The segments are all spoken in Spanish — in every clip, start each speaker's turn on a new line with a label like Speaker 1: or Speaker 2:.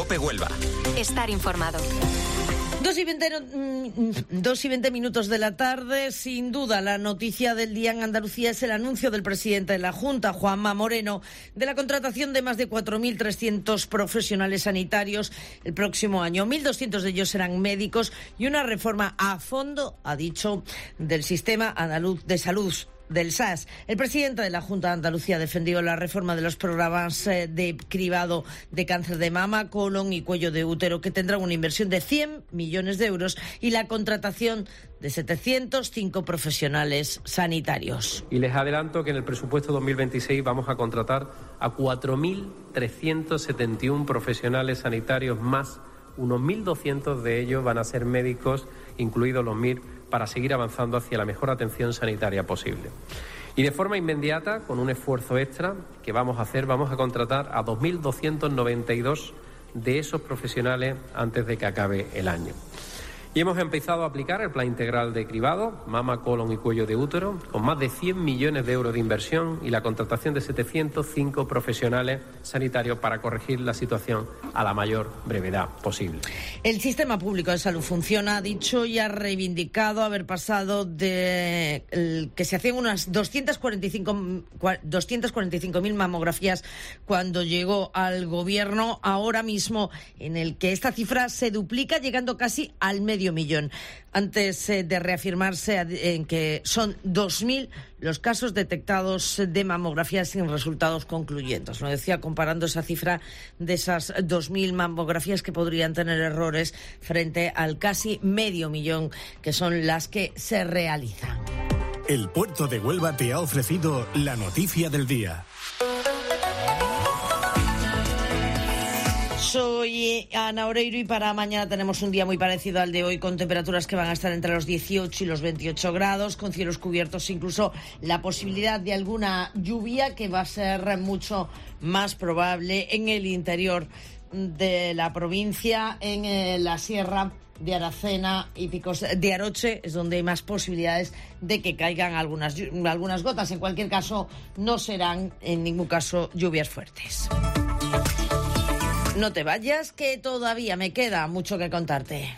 Speaker 1: COPE Huelva.
Speaker 2: Estar informado.
Speaker 3: 2:20 minutos de la tarde. Sin duda, la noticia del día en Andalucía es el anuncio del presidente de la Junta, Juanma Moreno, de la contratación de más de 4.300 profesionales sanitarios el próximo año. 1.200 de ellos serán médicos y una reforma a fondo, ha dicho, del sistema andaluz de salud, del SAS. El presidente de la Junta de Andalucía defendió la reforma de los programas de cribado de cáncer de mama, colon y cuello de útero, que tendrán una inversión de 100 millones de euros y la contratación de 705 profesionales sanitarios.
Speaker 4: Y les adelanto que en el presupuesto 2026 vamos a contratar a 4.371 profesionales sanitarios más. Unos 1.200 de ellos van a ser médicos, incluidos los MIR, para seguir avanzando hacia la mejor atención sanitaria posible. Y de forma inmediata, con un esfuerzo extra que vamos a hacer, vamos a contratar a 2.292 de esos profesionales antes de que acabe el año. Y hemos empezado a aplicar el plan integral de cribado, mama, colon y cuello de útero, con más de 100 millones de euros de inversión y la contratación de 705 profesionales sanitarios para corregir la situación a la mayor brevedad posible.
Speaker 3: El sistema público de salud funciona, ha dicho, y ha reivindicado haber pasado de que se hacían unas 245.000 mamografías cuando llegó al gobierno, ahora mismo en el que esta cifra se duplica, llegando casi al medio millón. Antes de reafirmarse en que son 2.000 los casos detectados de mamografías sin resultados concluyentes. Lo decía comparando esa cifra de esas 2.000 mamografías que podrían tener errores frente al casi medio millón que son las que se realizan.
Speaker 5: El Puerto de Huelva te ha ofrecido la noticia del día.
Speaker 3: Soy Ana Oreiro y para mañana tenemos un día muy parecido al de hoy, con temperaturas que van a estar entre los 18 y los 28 grados, con cielos cubiertos, incluso la posibilidad de alguna lluvia que va a ser mucho más probable en el interior de la provincia, en la sierra de Aracena y Picos de Aroche, es donde hay más posibilidades de que caigan algunas gotas. En cualquier caso, no serán en ningún caso lluvias fuertes. No te vayas, que todavía me queda mucho que contarte.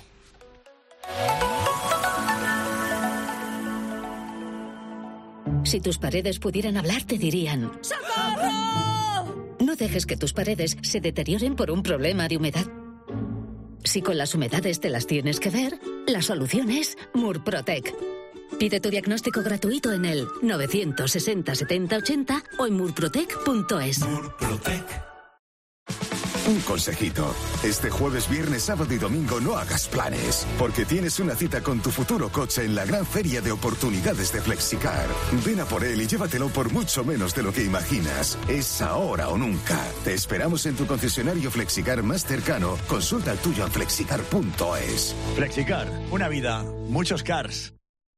Speaker 6: Si tus paredes pudieran hablar, te dirían: ¡socorro! No dejes que tus paredes se deterioren por un problema de humedad. Si con las humedades te las tienes que ver, la solución es Murprotec. Pide tu diagnóstico gratuito en el 960 70 80 o en murprotec.es.
Speaker 7: Murprotec. Un consejito. Este jueves, viernes, sábado y domingo no hagas planes, porque tienes una cita con tu futuro coche en la gran feria de oportunidades de Flexicar. Ven a por él y llévatelo por mucho menos de lo que imaginas. Es ahora o nunca. Te esperamos en tu concesionario Flexicar más cercano. Consulta el tuyo en flexicar.es.
Speaker 8: Flexicar, una vida, muchos cars.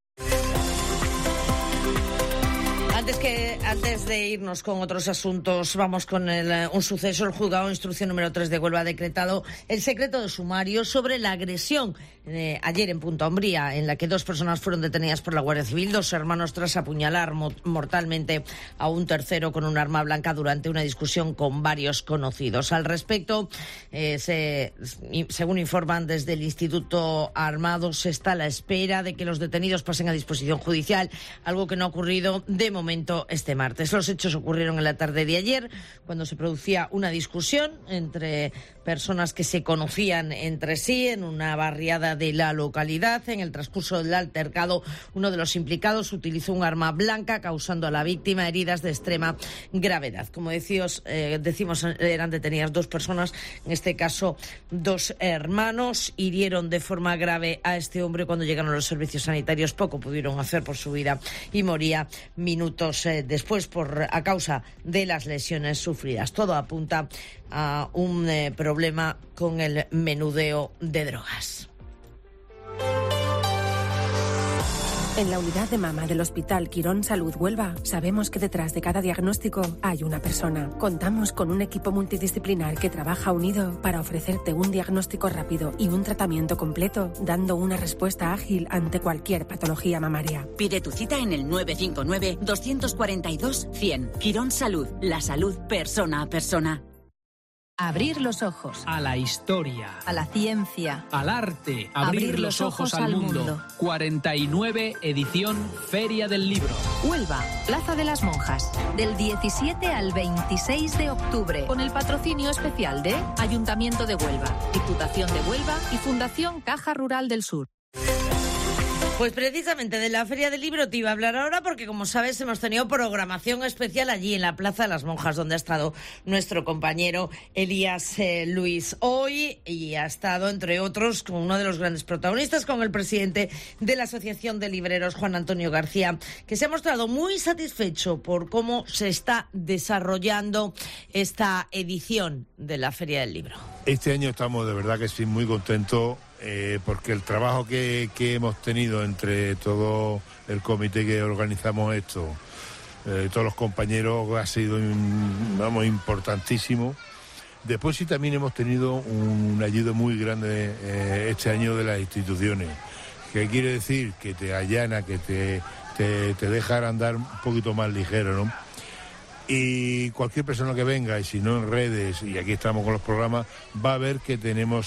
Speaker 3: Antes de irnos con otros asuntos, vamos con un suceso. El juzgado de instrucción número 3 de Huelva ha decretado el secreto de sumario sobre la agresión ayer en Punta Umbría, en la que 2 personas fueron detenidas por la Guardia Civil, 2 hermanos, tras apuñalar mortalmente a un tercero con un arma blanca durante una discusión con varios conocidos. Al respecto, según informan desde el Instituto Armado, se está a la espera de que los detenidos pasen a disposición judicial, algo que no ha ocurrido de momento este martes. Los hechos ocurrieron en la tarde de ayer, cuando se producía una discusión entre personas que se conocían entre sí en una barriada de la localidad. En el transcurso del altercado, uno de los implicados utilizó un arma blanca, causando a la víctima heridas de extrema gravedad. Como decimos, eran detenidas 2 personas, en este caso 2 hermanos. Hirieron de forma grave a este hombre. Cuando llegaron los servicios sanitarios, poco pudieron hacer por su vida y moría minutos después a causa de las lesiones sufridas. Todo apunta a un problema con el menudeo de drogas.
Speaker 9: En la unidad de mama del Hospital Quirón Salud Huelva sabemos que detrás de cada diagnóstico hay una persona. Contamos con un equipo multidisciplinar que trabaja unido para ofrecerte un diagnóstico rápido y un tratamiento completo, dando una respuesta ágil ante cualquier patología mamaria.
Speaker 10: Pide tu cita en el 959-242-100. Quirón Salud, la salud persona a persona.
Speaker 1: Abrir los ojos.
Speaker 2: A la historia.
Speaker 1: A la ciencia.
Speaker 2: Al arte. Abrir los ojos al mundo. 49 edición Feria del Libro.
Speaker 1: Huelva, Plaza de las Monjas. Del 17 al 26 de octubre. Con el patrocinio especial de Ayuntamiento de Huelva, Diputación de Huelva y Fundación Caja Rural del Sur.
Speaker 3: Pues precisamente de la Feria del Libro te iba a hablar ahora porque, como sabes, hemos tenido programación especial allí en la Plaza de las Monjas, donde ha estado nuestro compañero Elías Luis hoy, y ha estado, entre otros, con uno de los grandes protagonistas, con el presidente de la Asociación de Libreros, Juan Antonio García, que se ha mostrado muy satisfecho por cómo se está desarrollando esta edición de la Feria del Libro.
Speaker 10: Este año estamos de verdad que sí muy contentos. Porque el trabajo que hemos tenido entre todo el comité que organizamos esto, todos los compañeros, ha sido importantísimo. Después sí también hemos tenido una ayuda muy grande este año de las instituciones, que quiere decir que te allana, que te deja andar un poquito más ligero, ¿no? Y cualquier persona que venga, y si no en redes, y aquí estamos con los programas, va a ver que tenemos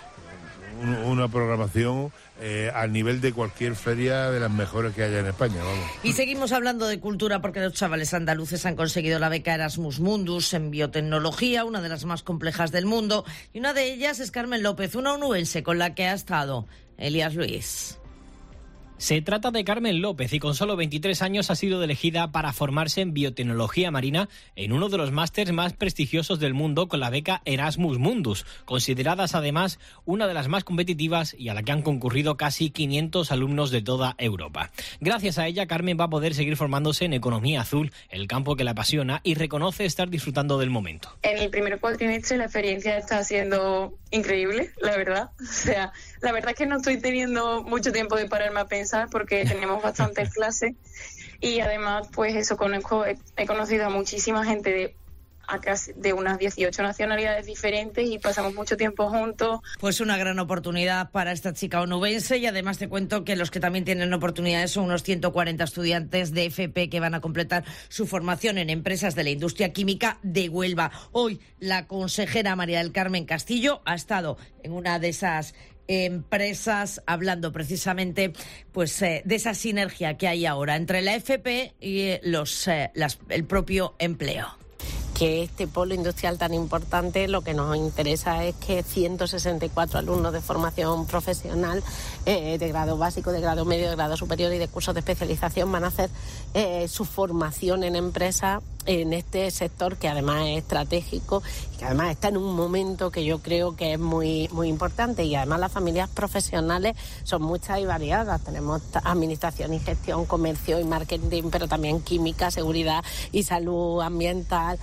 Speaker 10: una programación al nivel de cualquier feria de las mejores que haya en España, vamos.
Speaker 3: Y seguimos hablando de cultura porque los chavales andaluces han conseguido la beca Erasmus Mundus en biotecnología, una de las más complejas del mundo, y una de ellas es Carmen López, una onubense con la que ha estado Elías Luis.
Speaker 2: Se trata de Carmen López y con solo 23 años ha sido elegida para formarse en biotecnología marina en uno de los másters más prestigiosos del mundo con la beca Erasmus Mundus, consideradas además una de las más competitivas y a la que han concurrido casi 500 alumnos de toda Europa. Gracias a ella, Carmen va a poder seguir formándose en economía azul, el campo que la apasiona, y reconoce estar disfrutando del momento.
Speaker 11: En el primer cuatrimestre la experiencia está siendo increíble, la verdad. O sea, la verdad es que no estoy teniendo mucho tiempo de pararme a pensar porque tenemos bastantes clases y además pues eso, he conocido a muchísima gente de unas 18 nacionalidades diferentes y pasamos mucho tiempo juntos.
Speaker 3: Pues una gran oportunidad para esta chica onubense, y además te cuento que los que también tienen oportunidades son unos 140 estudiantes de FP que van a completar su formación en empresas de la industria química de Huelva. Hoy la consejera María del Carmen Castillo ha estado en una de esas empresas hablando precisamente pues de esa sinergia que hay ahora entre la FP y el propio empleo.
Speaker 12: Que este polo industrial tan importante, lo que nos interesa es que 164 alumnos de formación profesional, de grado básico, de grado medio, de grado superior y de cursos de especialización van a hacer su formación en empresa en este sector que además es estratégico y que además está en un momento que yo creo que es muy, muy importante, y además las familias profesionales son muchas y variadas. Tenemos administración y gestión, comercio y marketing, pero también química, seguridad y salud ambiental.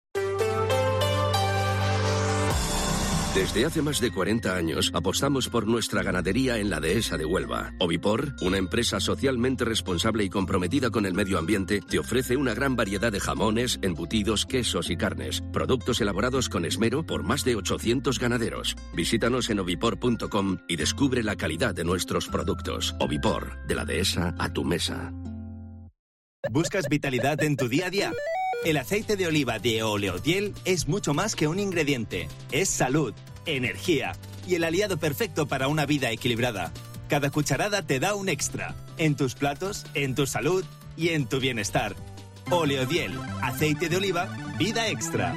Speaker 13: Desde hace más de 40 años apostamos por nuestra ganadería en la dehesa de Huelva. Ovipor, una empresa socialmente responsable y comprometida con el medio ambiente, te ofrece una gran variedad de jamones, embutidos, quesos y carnes. Productos elaborados con esmero por más de 800 ganaderos. Visítanos en ovipor.com y descubre la calidad de nuestros productos. Ovipor, de la dehesa a tu mesa.
Speaker 14: ¿Buscas vitalidad en tu día a día? El aceite de oliva de Oleodiel es mucho más que un ingrediente. Es salud, energía y el aliado perfecto para una vida equilibrada. Cada cucharada te da un extra. En tus platos, en tu salud y en tu bienestar. Oleodiel, aceite de oliva, vida extra.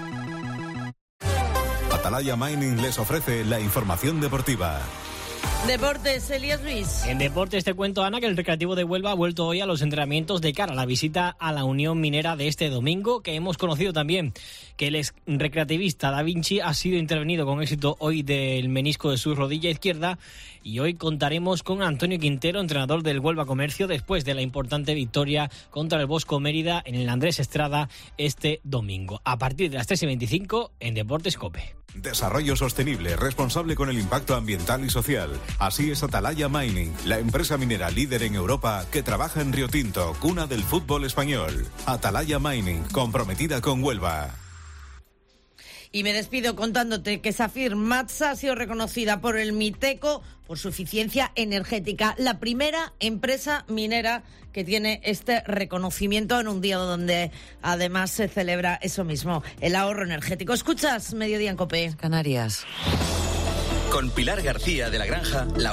Speaker 15: Atalaya Mining les ofrece la información deportiva.
Speaker 3: Deportes, Elías Luis.
Speaker 2: En deportes te cuento, Ana, que el Recreativo de Huelva ha vuelto hoy a los entrenamientos de cara a la visita a la Unión Minera de este domingo, que hemos conocido también que el ex recreativista Da Vinci ha sido intervenido con éxito hoy del menisco de su rodilla izquierda, y hoy contaremos con Antonio Quintero, entrenador del Huelva Comercio, después de la importante victoria contra el Bosco Mérida en el Andrés Estrada este domingo, a partir de las 3:25 en Deportes COPE.
Speaker 15: Desarrollo sostenible, responsable con el impacto ambiental y social. Así es Atalaya Mining, la empresa minera líder en Europa que trabaja en Río Tinto, cuna del fútbol español. Atalaya Mining, comprometida con Huelva.
Speaker 3: Y me despido contándote que Saphir Matsa ha sido reconocida por el MITECO por su eficiencia energética. La primera empresa minera que tiene este reconocimiento en un día donde además se celebra eso mismo, el ahorro energético. Escuchas Mediodía en COPE.
Speaker 16: Canarias.
Speaker 17: Con Pilar García de la Granja, la